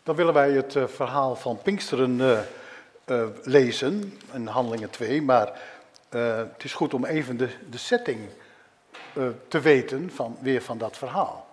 Dan willen wij het verhaal van Pinksteren lezen, in Handelingen 2, maar het is goed om even de setting te weten van dat verhaal.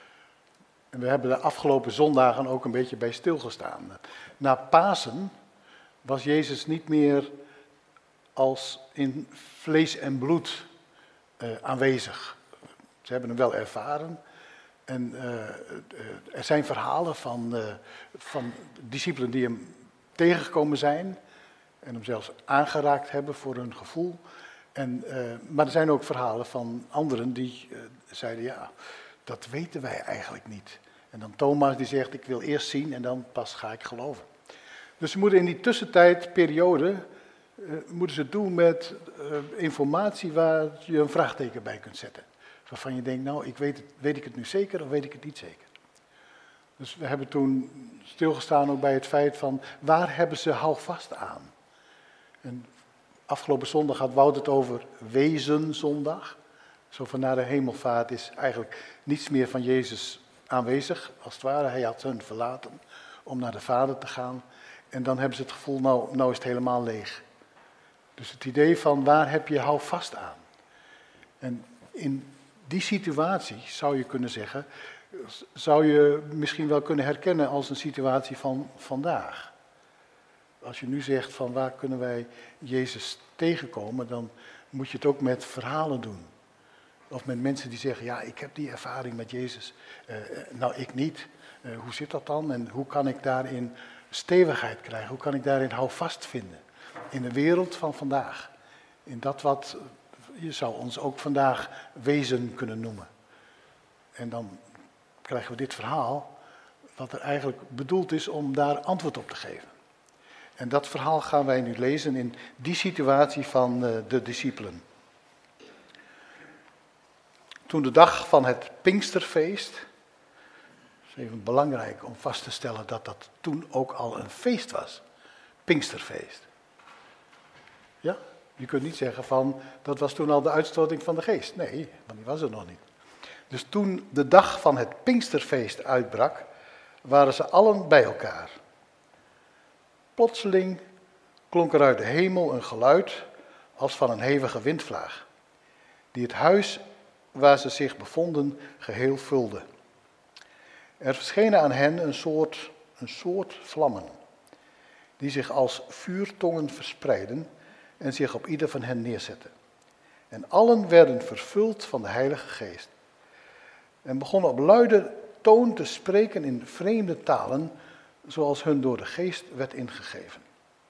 En we hebben de afgelopen zondagen ook een beetje bij stilgestaan. Na Pasen was Jezus niet meer als in vlees en bloed aanwezig. Ze hebben hem wel ervaren. En er zijn verhalen van discipelen die hem tegengekomen zijn en hem zelfs aangeraakt hebben voor hun gevoel. Maar er zijn ook verhalen van anderen die zeiden, ja, dat weten wij eigenlijk niet. En dan Thomas die zegt, ik wil eerst zien en dan pas ga ik geloven. Dus ze moeten in die tussentijdperiode moeten ze het doen met informatie waar je een vraagteken bij kunt zetten. Waarvan je denkt, nou, weet ik het nu zeker of weet ik het niet zeker? Dus we hebben toen stilgestaan ook bij het feit van, waar hebben ze houvast aan? En afgelopen zondag had Wout het over Wezenzondag. Zo van na de hemelvaart is eigenlijk niets meer van Jezus aanwezig, als het ware. Hij had hen verlaten om naar de Vader te gaan. En dan hebben ze het gevoel, nou is het helemaal leeg. Dus het idee van, waar heb je houvast aan? En in die situatie, zou je kunnen zeggen, zou je misschien wel kunnen herkennen als een situatie van vandaag. Als je nu zegt van waar kunnen wij Jezus tegenkomen, dan moet je het ook met verhalen doen. Of met mensen die zeggen, ja, ik heb die ervaring met Jezus. Nou, ik niet. Hoe zit dat dan? En hoe kan ik daarin stevigheid krijgen? Hoe kan ik daarin houvast vinden? In de wereld van vandaag. In dat wat je zou ons ook vandaag wezen kunnen noemen. En dan krijgen we dit verhaal, wat er eigenlijk bedoeld is om daar antwoord op te geven. En dat verhaal gaan wij nu lezen in die situatie van de discipelen. Toen de dag van het Pinksterfeest, het is even belangrijk om vast te stellen dat dat toen ook al een feest was. Pinksterfeest. Ja? Je kunt niet zeggen van, dat was toen al de uitstorting van de geest. Nee, want die was er nog niet. Dus toen de dag van het Pinksterfeest uitbrak, waren ze allen bij elkaar. Plotseling klonk er uit de hemel een geluid als van een hevige windvlaag, die het huis waar ze zich bevonden geheel vulde. Er verschenen aan hen een soort vlammen, die zich als vuurtongen verspreidden en zich op ieder van hen neerzetten. En allen werden vervuld van de Heilige Geest en begonnen op luide toon te spreken in vreemde talen, zoals hun door de Geest werd ingegeven.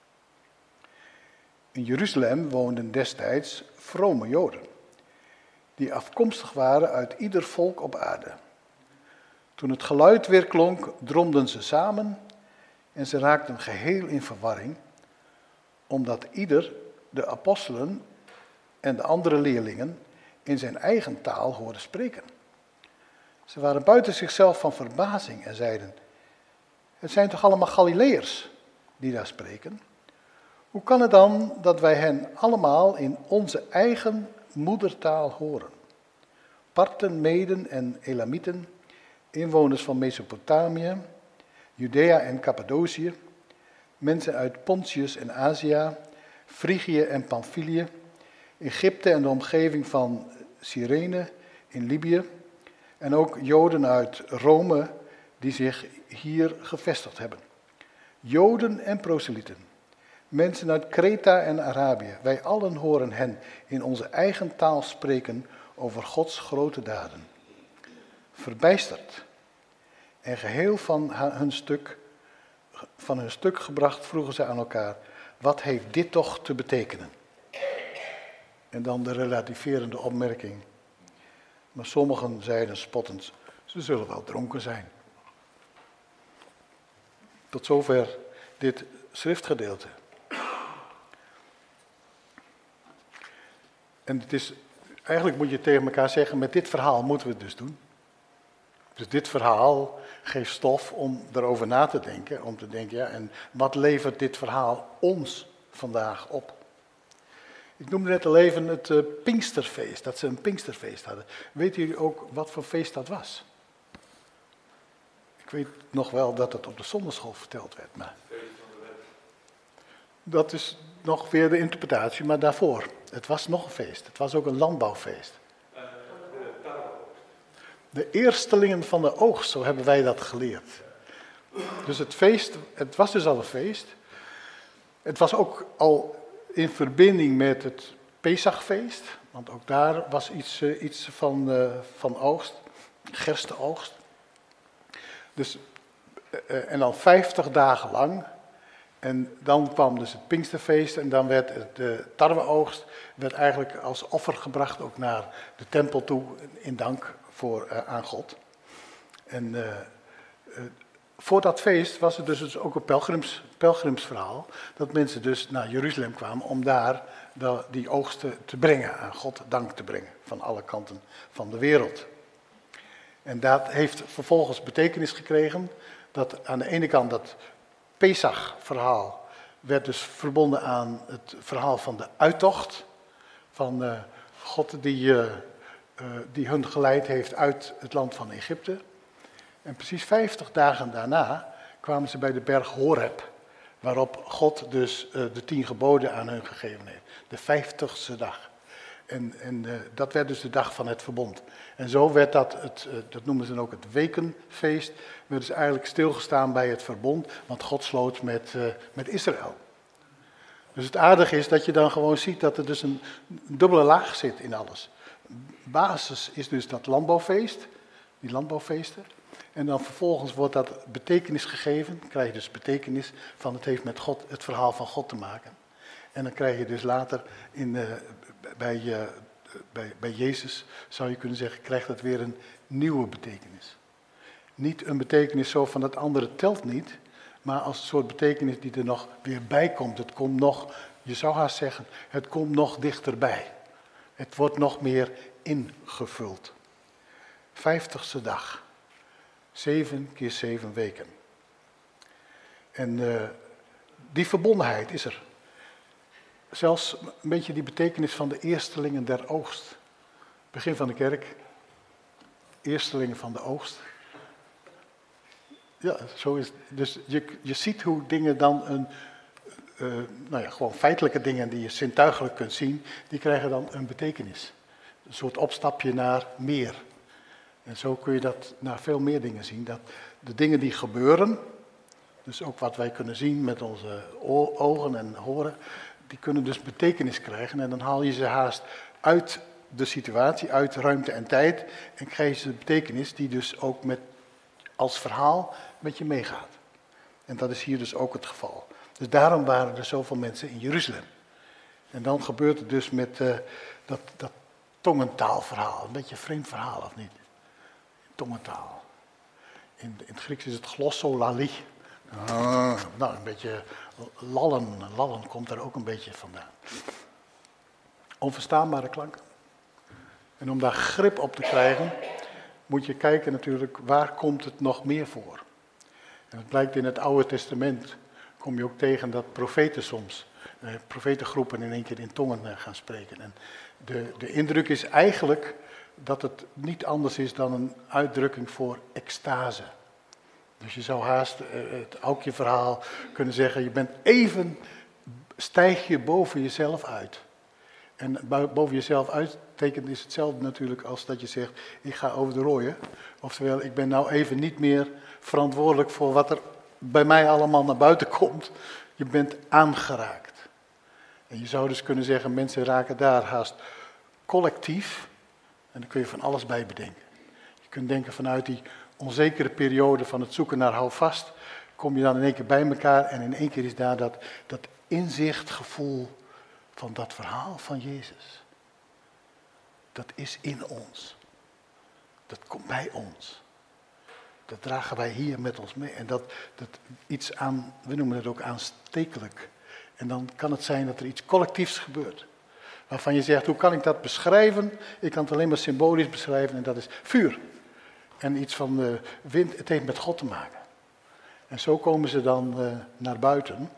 In Jeruzalem woonden destijds vrome Joden, die afkomstig waren uit ieder volk op aarde. Toen het geluid weer klonk, dromden ze samen en ze raakten geheel in verwarring, omdat ieder de apostelen en de andere leerlingen in zijn eigen taal hoorde spreken. Ze waren buiten zichzelf van verbazing en zeiden, het zijn toch allemaal Galileërs die daar spreken? Hoe kan het dan dat wij hen allemaal in onze eigen moedertaal horen? Parten, Meden en Elamieten, inwoners van Mesopotamië, Judea en Cappadocië, mensen uit Pontius en Azië, Frigië en Pamphylië, Egypte en de omgeving van Cyrene in Libië en ook Joden uit Rome die zich hier gevestigd hebben. Joden en proselyten, mensen uit Kreta en Arabië, wij allen horen hen in onze eigen taal spreken over Gods grote daden. Verbijsterd en geheel van hun stuk gebracht vroegen ze aan elkaar, wat heeft dit toch te betekenen? En dan de relativerende opmerking. Maar sommigen zeiden spottend, ze zullen wel dronken zijn. Tot zover dit schriftgedeelte. En het is, eigenlijk moet je tegen elkaar zeggen, met dit verhaal moeten we het dus doen. Dus dit verhaal geeft stof om erover na te denken. Om te denken, ja, en wat levert dit verhaal ons vandaag op? Ik noemde net al even het Pinksterfeest, dat ze een Pinksterfeest hadden. Weten jullie ook wat voor feest dat was? Ik Ik weet nog wel dat het op de zondagschool verteld werd. Maar dat is nog weer de interpretatie, maar daarvoor. Het was nog een feest. Het was ook een landbouwfeest. De eerstelingen van de oogst, zo hebben wij dat geleerd. Dus het feest, het was dus al een feest. Het was ook al in verbinding met het Pesachfeest. Want ook daar was iets van oogst, gerstenoogst. Dus, en dan 50 dagen lang. En dan kwam dus het Pinksterfeest en dan werd de tarweoogst werd eigenlijk als offer gebracht ook naar de tempel toe in dank aan God. En voor dat feest was het dus ook een pelgrimsverhaal, dat mensen dus naar Jeruzalem kwamen om daar die oogsten te brengen, aan God dank te brengen van alle kanten van de wereld. En dat heeft vervolgens betekenis gekregen, dat aan de ene kant dat Pesach-verhaal werd dus verbonden aan het verhaal van de uittocht, van God die hun geleid heeft uit het land van Egypte. En precies 50 dagen daarna kwamen ze bij de berg Horeb, waarop God dus de 10 geboden aan hun gegeven heeft. De 50ste dag. En dat werd dus de dag van het verbond. En zo werd dat noemen ze dan ook het wekenfeest, werd dus eigenlijk stilgestaan bij het verbond, want God sloot met Israël. Dus het aardige is dat je dan gewoon ziet dat er dus een dubbele laag zit in alles. Basis is dus dat landbouwfeest, die landbouwfeesten. En dan vervolgens wordt dat betekenis gegeven, krijg je dus betekenis van het heeft met God, het verhaal van God te maken. En dan krijg je dus later bij Jezus, zou je kunnen zeggen, krijgt het weer een nieuwe betekenis. Niet een betekenis zo van dat andere telt niet, maar als een soort betekenis die er nog weer bij komt. Het komt nog, je zou haast zeggen, het komt nog dichterbij. Het wordt nog meer ingevuld. 50ste dag. 7 keer 7 weken. En die verbondenheid is er. Zelfs een beetje die betekenis van de eerstelingen der oogst. Begin van de kerk. Eerstelingen van de oogst. Ja, zo is het. Dus je ziet hoe dingen dan gewoon feitelijke dingen die je zintuigelijk kunt zien, die krijgen dan een betekenis. Een soort opstapje naar meer. En zo kun je dat naar veel meer dingen zien. Dat de dingen die gebeuren, dus ook wat wij kunnen zien met onze ogen en horen, die kunnen dus betekenis krijgen. En dan haal je ze haast uit de situatie, uit ruimte en tijd. En krijg je ze de betekenis die dus ook als verhaal met je meegaat. En dat is hier dus ook het geval. Dus daarom waren er zoveel mensen in Jeruzalem. En dan gebeurt het dus met dat tongentaalverhaal. Een beetje een vreemd verhaal, of niet? Tongentaal. In het Grieks is het glossolalie. Nou, een beetje lallen. Lallen komt daar ook een beetje vandaan. Onverstaanbare klanken. En om daar grip op te krijgen, moet je kijken natuurlijk, waar komt het nog meer voor? En het blijkt in het Oude Testament, kom je ook tegen dat profeten soms, profetengroepen in één keer in tongen gaan spreken. En de indruk is eigenlijk dat het niet anders is dan een uitdrukking voor extase. Dus je zou haast het Aukje-verhaal kunnen zeggen, stijg je boven jezelf uit. En boven jezelf uittekenen is hetzelfde natuurlijk als dat je zegt, ik ga over de rooien. Oftewel, ik ben nou even niet meer verantwoordelijk voor wat er bij mij allemaal naar buiten komt. Je bent aangeraakt. En je zou dus kunnen zeggen, mensen raken daar haast collectief. En daar kun je van alles bij bedenken. Je kunt denken vanuit die onzekere periode van het zoeken naar houvast, kom je dan in één keer bij elkaar en in één keer is daar dat inzichtgevoel van dat verhaal van Jezus. Dat is in ons. Dat komt bij ons. Dat dragen wij hier met ons mee. En dat iets aan, we noemen het ook aanstekelijk. En dan kan het zijn dat er iets collectiefs gebeurt. Waarvan je zegt, hoe kan ik dat beschrijven? Ik kan het alleen maar symbolisch beschrijven en dat is vuur. En iets van de wind, het heeft met God te maken. En zo komen ze dan naar buiten.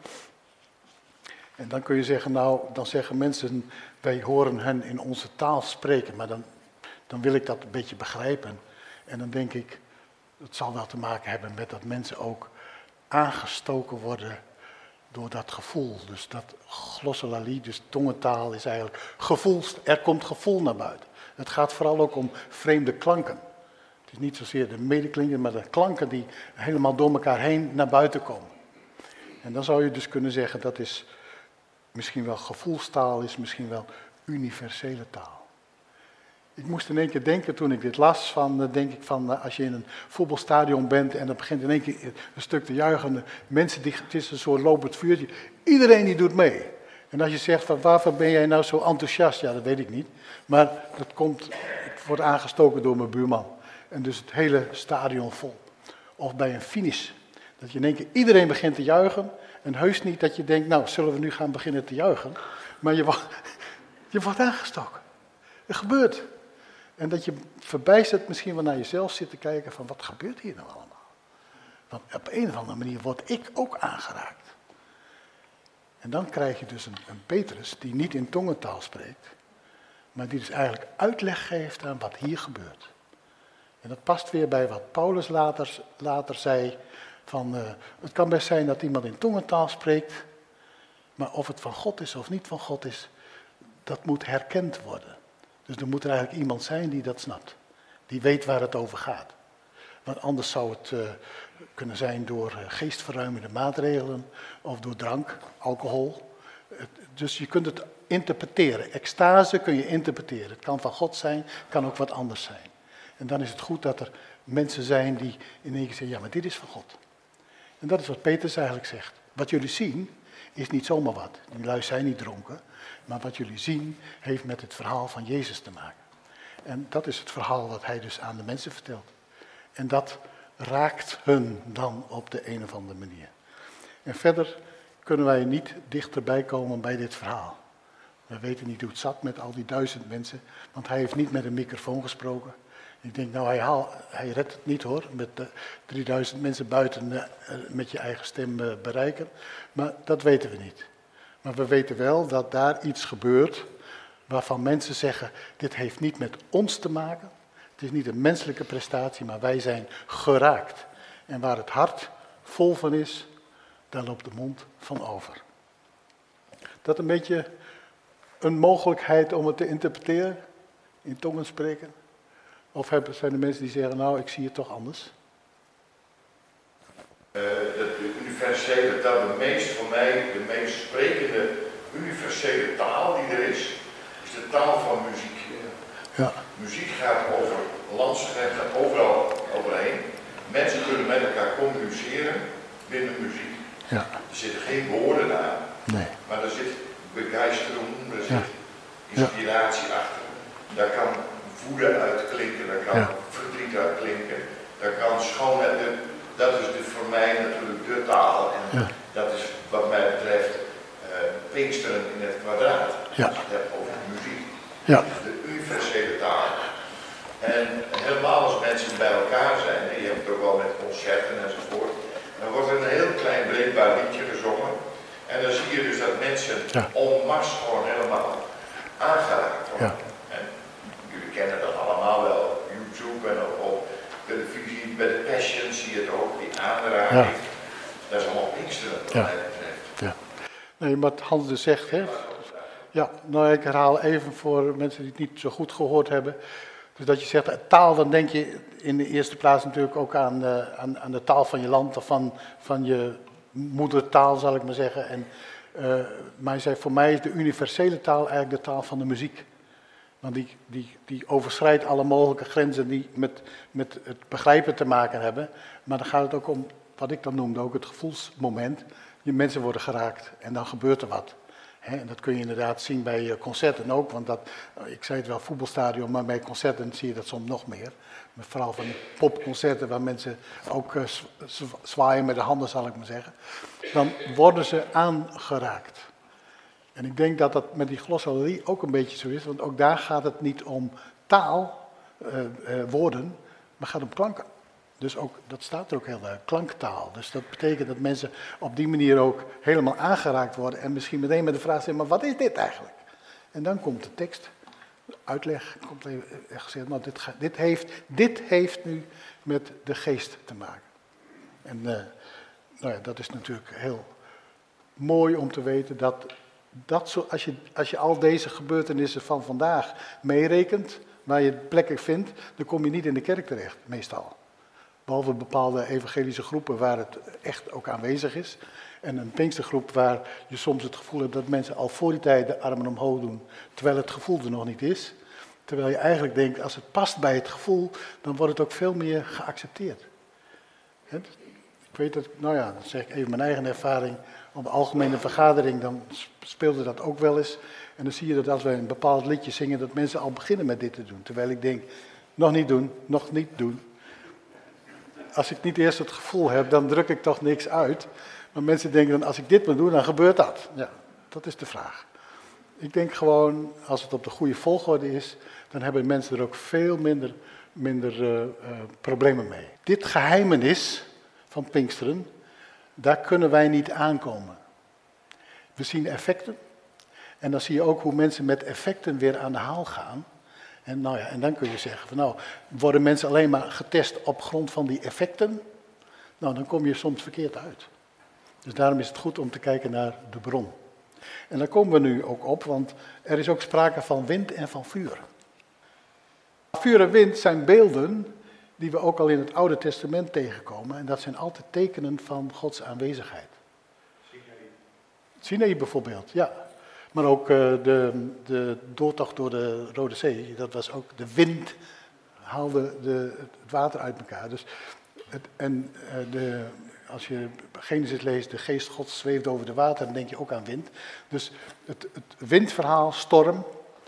En dan kun je zeggen, dan zeggen mensen, wij horen hen in onze taal spreken. Maar dan wil ik dat een beetje begrijpen. En dan denk ik, het zal wel te maken hebben met dat mensen ook aangestoken worden door dat gevoel. Dus dat glossolalie, dus tongentaal, is eigenlijk er komt gevoel naar buiten. Het gaat vooral ook om vreemde klanken. Het is niet zozeer de medeklinken, maar de klanken die helemaal door elkaar heen naar buiten komen. En dan zou je dus kunnen zeggen, dat is misschien wel gevoelstaal, is misschien wel universele taal. Ik moest in één keer denken, toen ik dit las, als je in een voetbalstadion bent en dan begint in één keer een stuk te juichen. Mensen, het is een soort lopend vuurtje. Iedereen die doet mee. En als je zegt, van waarvoor ben jij nou zo enthousiast? Ja, dat weet ik niet. Maar ik word aangestoken door mijn buurman. En dus het hele stadion vol. Of bij een finish. Dat je in één keer iedereen begint te juichen. En heus niet dat je denkt, nou, zullen we nu gaan beginnen te juichen? Maar je wordt aangestoken. Het gebeurt. En dat je verbijsterd misschien wel naar jezelf zit te kijken van, wat gebeurt hier nou allemaal? Want op een of andere manier word ik ook aangeraakt. En dan krijg je dus een Petrus die niet in tongentaal spreekt, maar die dus eigenlijk uitleg geeft aan wat hier gebeurt. En dat past weer bij wat Paulus later zei, van het kan best zijn dat iemand in tongentaal spreekt, maar of het van God is of niet van God is, dat moet herkend worden. Dus er moet er eigenlijk iemand zijn die dat snapt, die weet waar het over gaat. Want anders zou het kunnen zijn door geestverruimende maatregelen of door drank, alcohol. Dus je kunt het interpreteren. Extase kun je interpreteren. Het kan van God zijn, het kan ook wat anders zijn. En dan is het goed dat er mensen zijn die in één keer zeggen, ja, maar dit is van God. En dat is wat Petrus eigenlijk zegt. Wat jullie zien is niet zomaar wat. Die lui zijn niet dronken. Maar wat jullie zien heeft met het verhaal van Jezus te maken. En dat is het verhaal dat hij dus aan de mensen vertelt. En dat raakt hun dan op de een of andere manier. En verder kunnen wij niet dichterbij komen bij dit verhaal. We weten niet hoe het zat met al die 1000 mensen, want hij heeft niet met een microfoon gesproken. Ik denk, nou hij redt het niet hoor, met 3000 mensen buiten met je eigen stem bereiken. Maar dat weten we niet. Maar we weten wel dat daar iets gebeurt waarvan mensen zeggen, dit heeft niet met ons te maken. Het is niet een menselijke prestatie, maar wij zijn geraakt. En waar het hart vol van is, daar loopt de mond van over. Dat een beetje een mogelijkheid om het te interpreteren, in tongen spreken? Of zijn er mensen die zeggen, nou, ik zie het toch anders? De universele taal, voor mij de meest sprekende universele taal die er is de taal van muziek. Ja. Muziek gaat over landsgrenzen, overal overheen. Mensen kunnen met elkaar communiceren binnen muziek. Ja. Er zitten geen woorden aan, nee. Maar er zit begeistering, er zit inspiratie achter. Daar kan woede uit klinken, daar kan verdriet uit klinken, daar kan schoonheid. Dat is voor mij natuurlijk de taal. En dat is wat mij betreft Pinksteren in het kwadraat. Ja. Als je het hebt over muziek. Ja. De universele taal. En helemaal als mensen bij elkaar zijn, en je hebt het ook wel met concerten enzovoort, dan wordt er een heel klein breekbaar liedje gezongen. En dan zie je dus dat mensen en masse gewoon helemaal aangeraakt worden. Ja. En jullie kennen dat allemaal wel, YouTube en op televisie, bij de Passion zie je het ook, die aanraking. Ja. Dat is allemaal Pinksteren wat mij betreft. Ja. Nee, wat Hans dus zegt, hè. Ja, nou ik herhaal even voor mensen die het niet zo goed gehoord hebben. Dus dat je zegt taal, dan denk je in de eerste plaats natuurlijk ook aan de taal van je land of van je moedertaal, zal ik maar zeggen. Maar hij zei, voor mij is de universele taal eigenlijk de taal van de muziek. Want die overschrijdt alle mogelijke grenzen die met het begrijpen te maken hebben. Maar dan gaat het ook om, wat ik dan noemde, ook het gevoelsmoment. Die mensen worden geraakt en dan gebeurt er wat. En dat kun je inderdaad zien bij concerten ook, want ik zei het wel, voetbalstadion, maar bij concerten zie je dat soms nog meer. Vooral van popconcerten waar mensen ook zwaaien met de handen, zal ik maar zeggen. Dan worden ze aangeraakt. En ik denk dat dat met die glossolalie ook een beetje zo is, want ook daar gaat het niet om taal, woorden, maar het gaat om klanken. Dus ook, dat staat er ook heel duidelijk, klanktaal. Dus dat betekent dat mensen op die manier ook helemaal aangeraakt worden en misschien meteen met de vraag stellen, maar wat is dit eigenlijk? En dan komt de tekst uitleg komt echt gezegd, nou, dit heeft nu met de geest te maken. En nou ja, dat is natuurlijk heel mooi om te weten dat als je al deze gebeurtenissen van vandaag meerekent, waar je plekken vindt, dan kom je niet in de kerk terecht, meestal. Behalve bepaalde evangelische groepen waar het echt ook aanwezig is. En een Pinkstergroep waar je soms het gevoel hebt dat mensen al voor die tijd de armen omhoog doen, terwijl het gevoel er nog niet is. Terwijl je eigenlijk denkt, als het past bij het gevoel, dan wordt het ook veel meer geaccepteerd. Ik weet dat, nou ja, dan zeg ik even mijn eigen ervaring. Op de algemene vergadering, dan speelde dat ook wel eens. En dan zie je dat als wij een bepaald liedje zingen, dat mensen al beginnen met dit te doen. Terwijl ik denk, nog niet doen, nog niet doen. Als ik niet eerst het gevoel heb, dan druk ik toch niks uit. Maar mensen denken dan, als ik dit moet doen, dan gebeurt dat. Ja, dat is de vraag. Ik denk gewoon, als het op de goede volgorde is, dan hebben mensen er ook veel minder problemen mee. Dit geheimenis van Pinksteren, daar kunnen wij niet aankomen. We zien effecten. En dan zie je ook hoe mensen met effecten weer aan de haal gaan. En, nou ja, en dan kun je zeggen, van, nou, worden mensen alleen maar getest op grond van die effecten? Nou, dan kom je soms verkeerd uit. Dus daarom is het goed om te kijken naar de bron. En daar komen we nu ook op, want er is ook sprake van wind en van vuur. Vuur en wind zijn beelden die we ook al in het Oude Testament tegenkomen. En dat zijn altijd tekenen van Gods aanwezigheid. Sinaï bijvoorbeeld, ja. Maar ook de doortocht door de Rode Zee, dat was ook de wind, haalde het water uit elkaar. Dus als je Genesis leest, de geest Gods zweeft over de water, dan denk je ook aan wind. Dus het windverhaal, storm,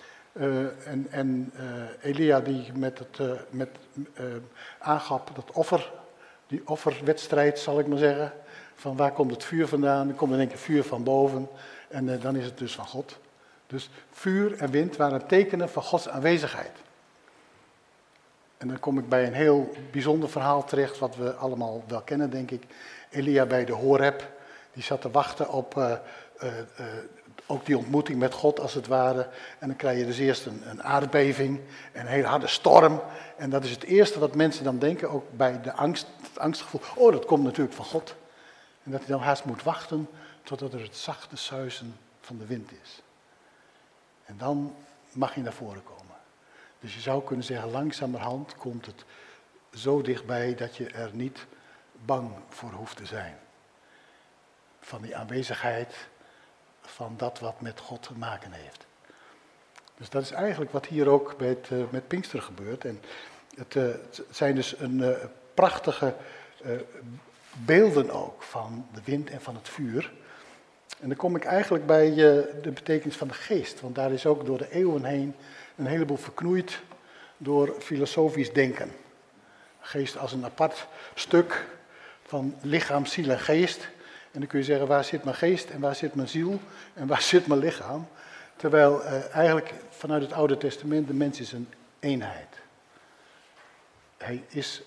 en Elia die met aangaf dat die offerwedstrijd, zal ik maar zeggen, van waar komt het vuur vandaan, dan komt in één keer vuur van boven. En dan is het dus van God. Dus vuur en wind waren tekenen van Gods aanwezigheid. En dan kom ik bij een heel bijzonder verhaal terecht, wat we allemaal wel kennen, denk ik. Elia bij de Horeb, die zat te wachten op ook die ontmoeting met God, als het ware. En dan krijg je dus eerst een aardbeving, een hele harde storm. En dat is het eerste wat mensen dan denken, ook bij de angst, het angstgevoel. Oh, dat komt natuurlijk van God. En dat hij dan haast moet wachten totdat er het zachte suizen van de wind is. En dan mag je naar voren komen. Dus je zou kunnen zeggen, langzamerhand komt het zo dichtbij dat je er niet bang voor hoeft te zijn. Van die aanwezigheid, van dat wat met God te maken heeft. Dus dat is eigenlijk wat hier ook met Pinkster gebeurt. En het zijn dus een prachtige beelden ook van de wind en van het vuur. En dan kom ik eigenlijk bij de betekenis van de geest. Want daar is ook door de eeuwen heen een heleboel verknoeid door filosofisch denken. Geest als een apart stuk van lichaam, ziel en geest. En dan kun je zeggen, waar zit mijn geest en waar zit mijn ziel en waar zit mijn lichaam? Terwijl eigenlijk vanuit het Oude Testament de mens is een eenheid. Hij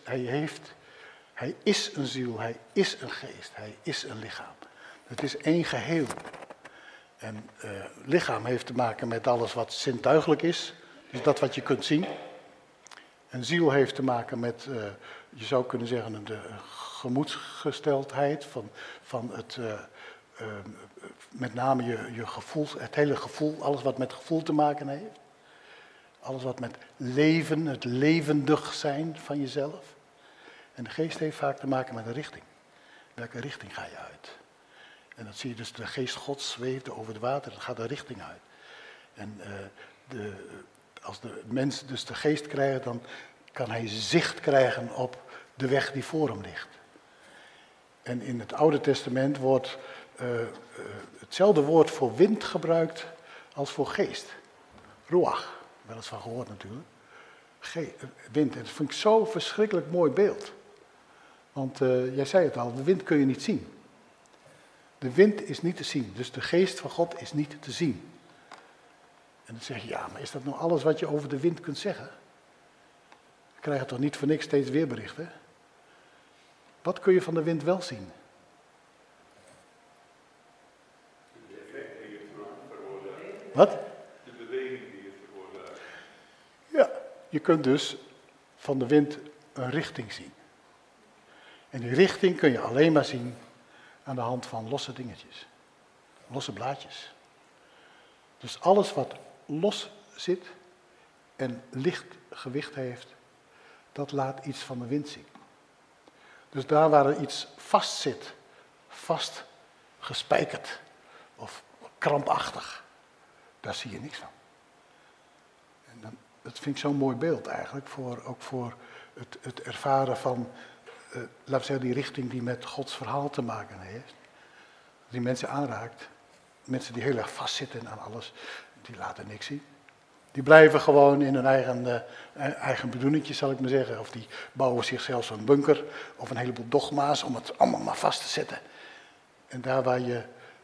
is een ziel, hij is een geest, hij is een lichaam. Het is één geheel. En lichaam heeft te maken met alles wat zintuigelijk is, dus dat wat je kunt zien. En ziel heeft te maken met, je zou kunnen zeggen, de gemoedsgesteldheid van het, met name je gevoel, het hele gevoel, alles wat met gevoel te maken heeft. Alles wat met leven, het levendig zijn van jezelf. En de geest heeft vaak te maken met een richting. Welke richting ga je uit? En dat zie je dus, de geest Gods zweefde over het water, dat gaat een richting uit. En als de mens dus de geest krijgt, dan kan hij zicht krijgen op de weg die voor hem ligt. En in het Oude Testament wordt hetzelfde woord voor wind gebruikt als voor geest. Ruach, wel eens van gehoord natuurlijk. Wind, en dat vind ik zo'n verschrikkelijk mooi beeld. Want jij zei het al, de wind kun je niet zien. De wind is niet te zien, dus de geest van God is niet te zien. En dan zeg je, ja, maar is dat nou alles wat je over de wind kunt zeggen? We krijgen toch niet voor niks steeds weerberichten? Wat kun je van de wind wel zien? De effecten die het veroorzaakt. Wat? De beweging die het veroorzaakt. je kunt dus van de wind een richting zien. En die richting kun je alleen maar zien aan de hand van losse dingetjes. Losse blaadjes. Dus alles wat los zit en licht gewicht heeft, dat laat iets van de wind zien. Dus daar waar er iets vast zit, vast gespijkerd of krampachtig, daar zie je niks van. En dat vind ik zo'n mooi beeld eigenlijk, ook voor het ervaren van, laten we zeggen, die richting die met Gods verhaal te maken heeft. Die mensen aanraakt, mensen die heel erg vastzitten aan alles, die laten niks zien. Die blijven gewoon in hun eigen bedoelingje, zal ik maar zeggen. Of die bouwen zichzelf zo'n bunker of een heleboel dogma's om het allemaal maar vast te zetten. En daar waar je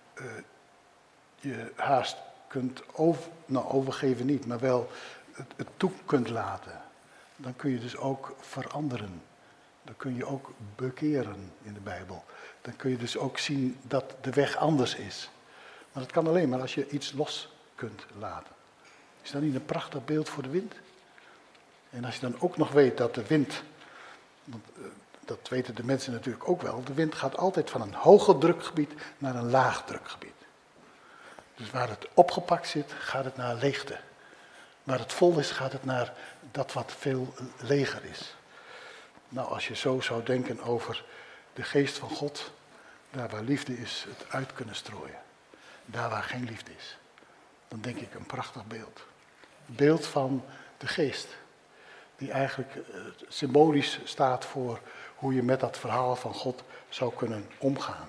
je haast kunt overgeven niet, maar wel het toe kunt laten. Dan kun je dus ook veranderen. Dan kun je ook bekeren in de Bijbel. Dan kun je dus ook zien dat de weg anders is. Maar dat kan alleen maar als je iets los kunt laten. Is dat niet een prachtig beeld voor de wind? En als je dan ook nog weet dat de wind, want dat weten de mensen natuurlijk ook wel, de wind gaat altijd van een hoger drukgebied naar een laag drukgebied. Dus waar het opgepakt zit, gaat het naar leegte. Waar het vol is, gaat het naar dat wat veel leger is. Nou, als je zo zou denken over de geest van God, daar waar liefde is, het uit kunnen strooien. Daar waar geen liefde is. Dan denk ik een prachtig beeld. Een beeld van de geest. Die eigenlijk symbolisch staat voor hoe je met dat verhaal van God zou kunnen omgaan.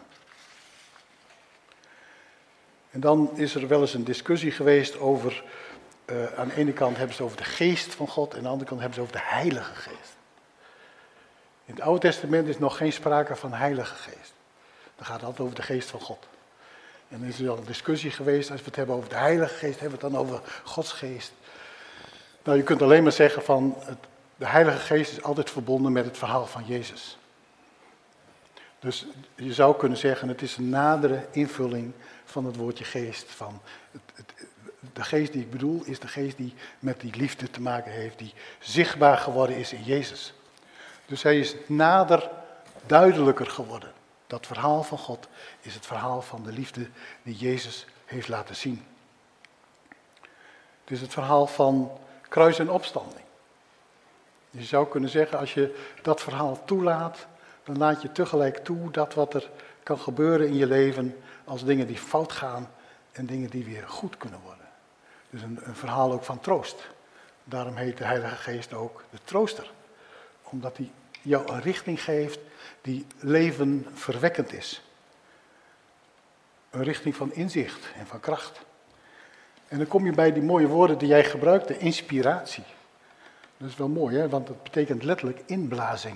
En dan is er wel eens een discussie geweest over, aan de ene kant hebben ze het over de geest van God en aan de andere kant hebben ze het over de Heilige Geest. In het Oude Testament is nog geen sprake van Heilige Geest. Dan gaat het altijd over de geest van God. En dan is er al een discussie geweest, als we het hebben over de Heilige Geest, hebben we het dan over Gods Geest. Nou, je kunt alleen maar zeggen van, de Heilige Geest is altijd verbonden met het verhaal van Jezus. Dus je zou kunnen zeggen, het is een nadere invulling van het woordje geest. Van de geest die ik bedoel, is de geest die met die liefde te maken heeft, die zichtbaar geworden is in Jezus. Dus hij is nader, duidelijker geworden. Dat verhaal van God is het verhaal van de liefde die Jezus heeft laten zien. Het is het verhaal van kruis en opstanding. Je zou kunnen zeggen, als je dat verhaal toelaat, dan laat je tegelijk toe dat wat er kan gebeuren in je leven als dingen die fout gaan en dingen die weer goed kunnen worden. Dus een verhaal ook van troost. Daarom heet de Heilige Geest ook de trooster. Omdat hij jou een richting geeft die levenverwekkend is. Een richting van inzicht en van kracht. En dan kom je bij die mooie woorden die jij gebruikte, inspiratie. Dat is wel mooi, hè? Want het betekent letterlijk inblazing.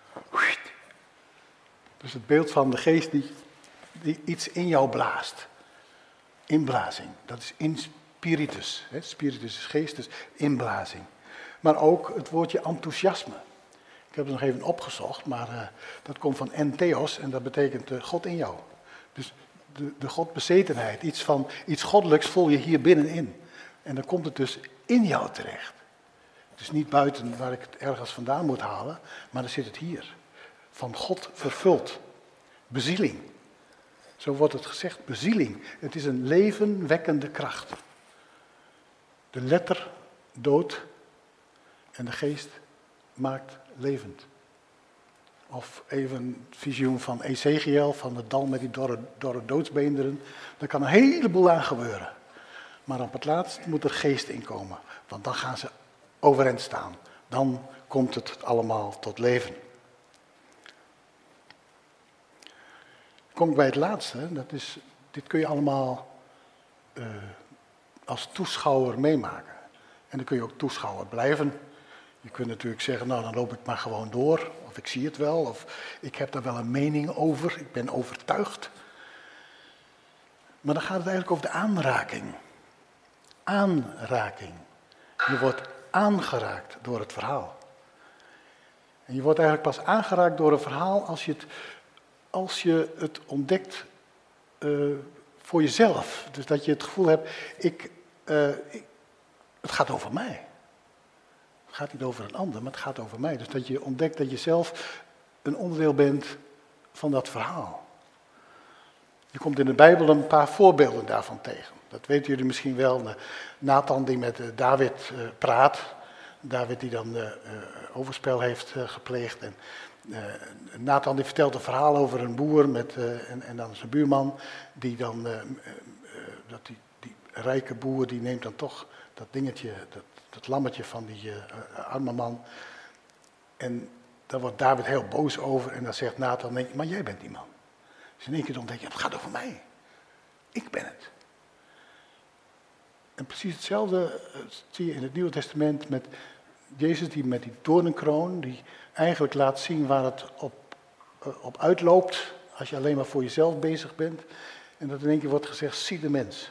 Dus het beeld van de geest die iets in jou blaast. Inblazing, dat is inspiritus. Hè? Spiritus is geest, dus inblazing. Maar ook het woordje enthousiasme. Ik heb het nog even opgezocht, maar dat komt van entheos en dat betekent God in jou. Dus de Godbezetenheid, iets goddelijks voel je hier binnenin. En dan komt het dus in jou terecht. Het is niet buiten waar ik het ergens vandaan moet halen, maar dan zit het hier. Van God vervuld. Bezieling. Zo wordt het gezegd, bezieling. Het is een levenwekkende kracht. De letter dood en de geest maakt levend. Of even een visioen van Ezekiel, van het dal met die dorre doodsbeenderen. Daar kan een heleboel aan gebeuren. Maar op het laatst moet er geest inkomen. Want dan gaan ze overeind staan. Dan komt het allemaal tot leven. Kom ik bij het laatste. Dit kun je allemaal als toeschouwer meemaken. En dan kun je ook toeschouwer blijven. Je kunt natuurlijk zeggen, nou dan loop ik maar gewoon door. Of ik zie het wel. Of ik heb daar wel een mening over. Ik ben overtuigd. Maar dan gaat het eigenlijk over de aanraking. Aanraking. Je wordt aangeraakt door het verhaal. En je wordt eigenlijk pas aangeraakt door een verhaal als je het ontdekt voor jezelf. Dus dat je het gevoel hebt, het gaat over mij. Het gaat niet over een ander, maar het gaat over mij. Dus dat je ontdekt dat je zelf een onderdeel bent van dat verhaal. Je komt in de Bijbel een paar voorbeelden daarvan tegen. Dat weten jullie misschien wel. Nathan die met David praat. David die dan overspel heeft gepleegd. En Nathan die vertelt een verhaal over een boer en dan zijn buurman. Die dan, die rijke boer die neemt dan toch dat dingetje, dat lammetje van die arme man. En daar wordt David heel boos over. En dan zegt Nathan, maar jij bent die man. Dus in één keer ontdek je, het gaat over mij. Ik ben het. En precies hetzelfde zie je in het Nieuwe Testament met Jezus die met die doornenkroon, die eigenlijk laat zien waar het op uitloopt, als je alleen maar voor jezelf bezig bent. En dat in één keer wordt gezegd, zie de mens.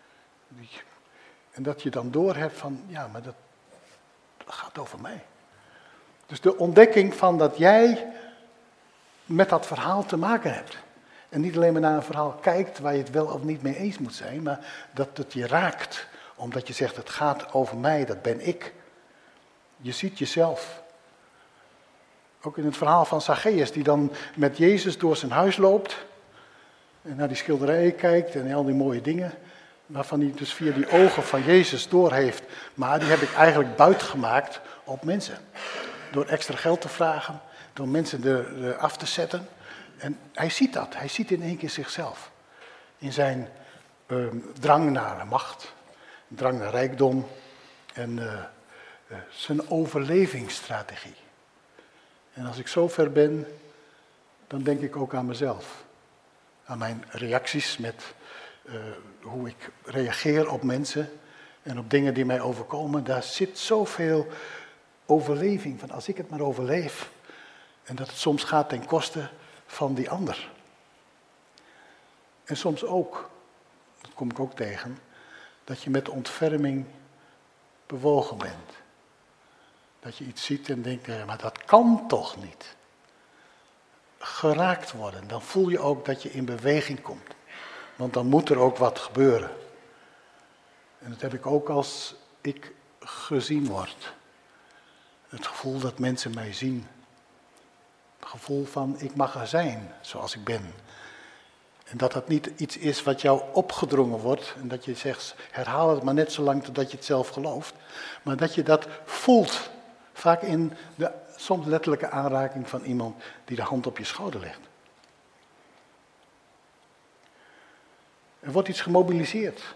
En dat je dan doorhebt van, ja, maar dat gaat over mij. Dus de ontdekking van dat jij met dat verhaal te maken hebt. En niet alleen maar naar een verhaal kijkt waar je het wel of niet mee eens moet zijn, maar dat het je raakt. Omdat je zegt, het gaat over mij, dat ben ik. Je ziet jezelf. Ook in het verhaal van Zacchaeus, die dan met Jezus door zijn huis loopt. En naar die schilderijen kijkt en al die mooie dingen. Waarvan hij dus via die ogen van Jezus doorheeft. Maar die heb ik eigenlijk buitgemaakt op mensen. Door extra geld te vragen, door mensen er af te zetten. En hij ziet dat, hij ziet in één keer zichzelf. In zijn drang naar macht, drang naar rijkdom en zijn overlevingsstrategie. En als ik zo ver ben, dan denk ik ook aan mezelf. Aan mijn reacties met hoe ik reageer op mensen en op dingen die mij overkomen. Daar zit zoveel overleving van, als ik het maar overleef. En dat het soms gaat ten koste van die ander. En soms ook, dat kom ik ook tegen, dat je met ontferming bewogen bent. Dat je iets ziet en denkt, ja, maar dat kan toch niet. Geraakt worden, dan voel je ook dat je in beweging komt. Want dan moet er ook wat gebeuren. En dat heb ik ook als ik gezien word. Het gevoel dat mensen mij zien. Het gevoel van, ik mag er zijn zoals ik ben. En dat dat niet iets is wat jou opgedrongen wordt. En dat je zegt, herhaal het maar net zo lang totdat je het zelf gelooft. Maar dat je dat voelt. Vaak in de soms letterlijke aanraking van iemand die de hand op je schouder legt. Er wordt iets gemobiliseerd.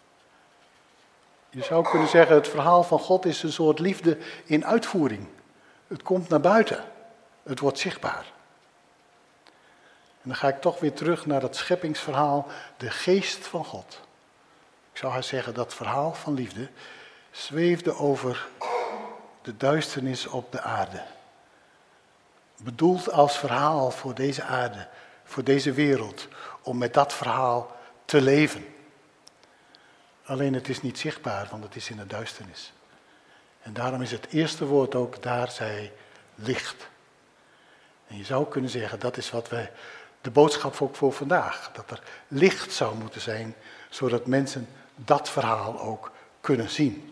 Je zou kunnen zeggen, het verhaal van God is een soort liefde in uitvoering. Het komt naar buiten. Het wordt zichtbaar. En dan ga ik toch weer terug naar dat scheppingsverhaal, de geest van God. Ik zou haar zeggen, dat verhaal van liefde zweefde over de duisternis op de aarde. Bedoeld als verhaal voor deze aarde, voor deze wereld, om met dat verhaal te leven. Alleen het is niet zichtbaar, want het is in de duisternis. En daarom is het eerste woord ook, daar zij licht. En je zou kunnen zeggen, dat is wat wij, de boodschap ook voor vandaag. Dat er licht zou moeten zijn, zodat mensen dat verhaal ook kunnen zien.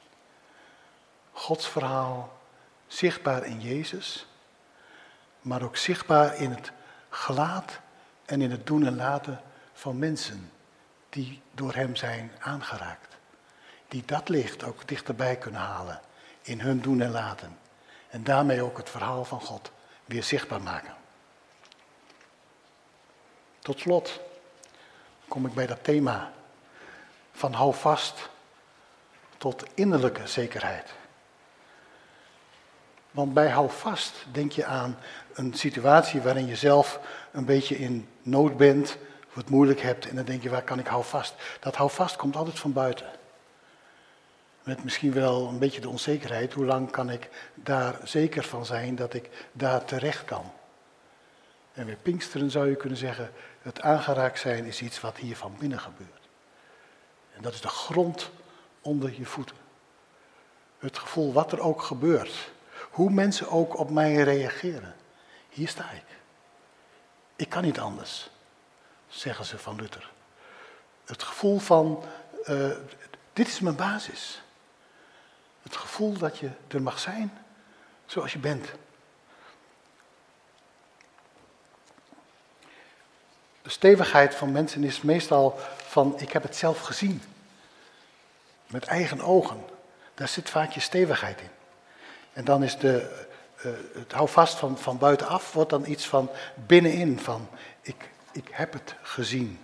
Gods verhaal, zichtbaar in Jezus, maar ook zichtbaar in het gelaat en in het doen en laten van mensen die door hem zijn aangeraakt. Die dat licht ook dichterbij kunnen halen in hun doen en laten. En daarmee ook het verhaal van God weer zichtbaar maken. Tot slot kom ik bij dat thema van hou vast tot innerlijke zekerheid. Want bij hou vast denk je aan een situatie waarin je zelf een beetje in nood bent, of het moeilijk hebt en dan denk je, waar kan ik hou vast? Dat hou vast komt altijd van buiten. Met misschien wel een beetje de onzekerheid, hoe lang kan ik daar zeker van zijn dat ik daar terecht kan? En bij Pinksteren zou je kunnen zeggen, het aangeraakt zijn is iets wat hier van binnen gebeurt. En dat is de grond onder je voeten. Het gevoel wat er ook gebeurt. Hoe mensen ook op mij reageren. Hier sta ik. Ik kan niet anders, zeggen ze van Luther. Het gevoel van, dit is mijn basis. Het gevoel dat je er mag zijn zoals je bent. De stevigheid van mensen is meestal van, ik heb het zelf gezien. Met eigen ogen. Daar zit vaak je stevigheid in. En dan is het hou vast van buitenaf, wordt dan iets van binnenin. Van, ik heb het gezien.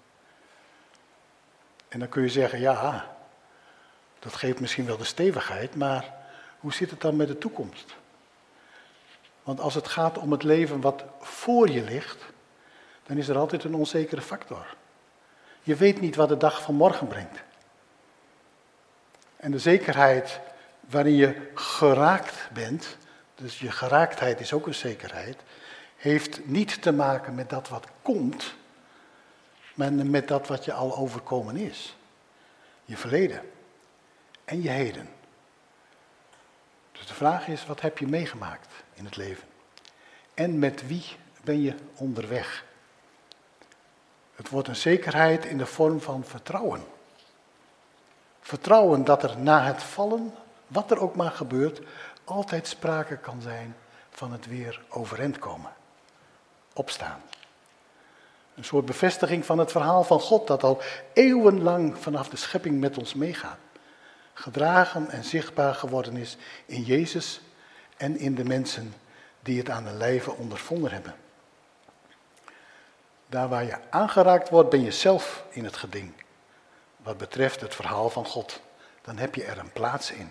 En dan kun je zeggen, ja, dat geeft misschien wel de stevigheid, maar hoe zit het dan met de toekomst? Want als het gaat om het leven wat voor je ligt, dan is er altijd een onzekere factor. Je weet niet wat de dag van morgen brengt. En de zekerheid waarin je geraakt bent, dus je geraaktheid is ook een zekerheid, heeft niet te maken met dat wat komt, maar met dat wat je al overkomen is. Je verleden en je heden. Dus de vraag is, wat heb je meegemaakt in het leven? En met wie ben je onderweg? Het wordt een zekerheid in de vorm van vertrouwen. Vertrouwen dat er na het vallen, wat er ook maar gebeurt, altijd sprake kan zijn van het weer overeind komen. Opstaan. Een soort bevestiging van het verhaal van God dat al eeuwenlang vanaf de schepping met ons meegaat. Gedragen en zichtbaar geworden is in Jezus en in de mensen die het aan de lijve ondervonden hebben. Daar waar je aangeraakt wordt, ben je zelf in het geding. Wat betreft het verhaal van God. Dan heb je er een plaats in.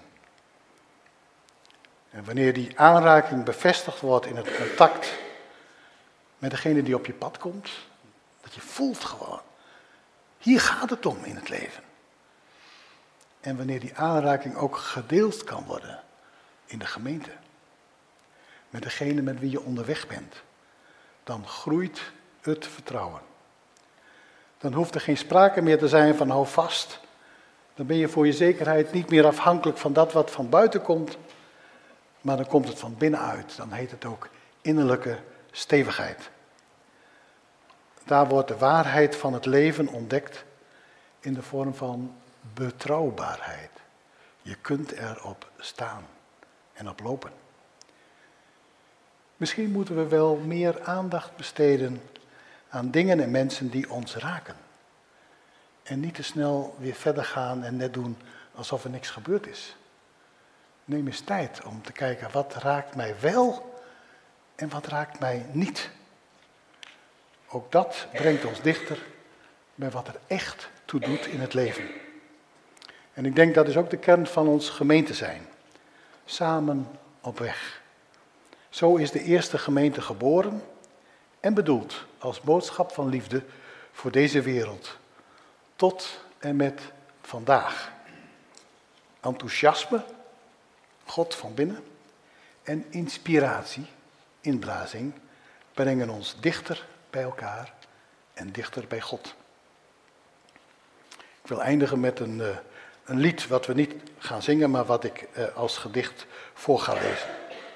En wanneer die aanraking bevestigd wordt in het contact met degene die op je pad komt, dat je voelt gewoon, hier gaat het om in het leven. En wanneer die aanraking ook gedeeld kan worden in de gemeente, met degene met wie je onderweg bent, dan groeit het vertrouwen. Dan hoeft er geen sprake meer te zijn van hou vast. Dan ben je voor je zekerheid niet meer afhankelijk van dat wat van buiten komt, maar dan komt het van binnenuit. Dan heet het ook innerlijke stevigheid. Daar wordt de waarheid van het leven ontdekt in de vorm van betrouwbaarheid. Je kunt erop staan en op lopen. Misschien moeten we wel meer aandacht besteden aan dingen en mensen die ons raken. En niet te snel weer verder gaan en net doen alsof er niks gebeurd is. Neem eens tijd om te kijken wat raakt mij wel en wat raakt mij niet. Ook dat brengt ons dichter bij wat er echt toe doet in het leven. En ik denk dat is ook de kern van ons gemeente zijn. Samen op weg. Zo is de eerste gemeente geboren en bedoeld als boodschap van liefde voor deze wereld. Tot en met vandaag. Enthousiasme, God van binnen, en inspiratie, inblazing, brengen ons dichter bij elkaar en dichter bij God. Ik wil eindigen met een lied wat we niet gaan zingen, maar wat ik als gedicht voor ga lezen.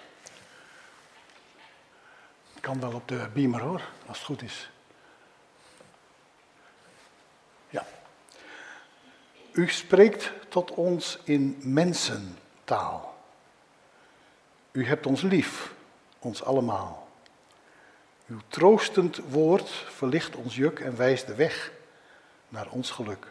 Het kan wel op de beamer hoor, als het goed is. Ja. U spreekt tot ons in mensentaal. U hebt ons lief, ons allemaal. Uw troostend woord verlicht ons juk en wijst de weg naar ons geluk.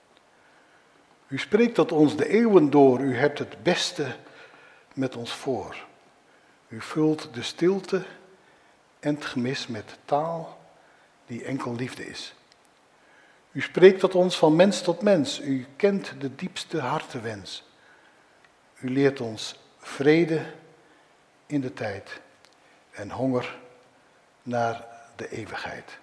U spreekt tot ons de eeuwen door, u hebt het beste met ons voor. U vult de stilte en het gemis met taal die enkel liefde is. U spreekt tot ons van mens tot mens, u kent de diepste hartenwens. U leert ons vrede in de tijd en honger naar de eeuwigheid.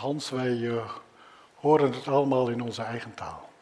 Hans, wij horen het allemaal in onze eigen taal.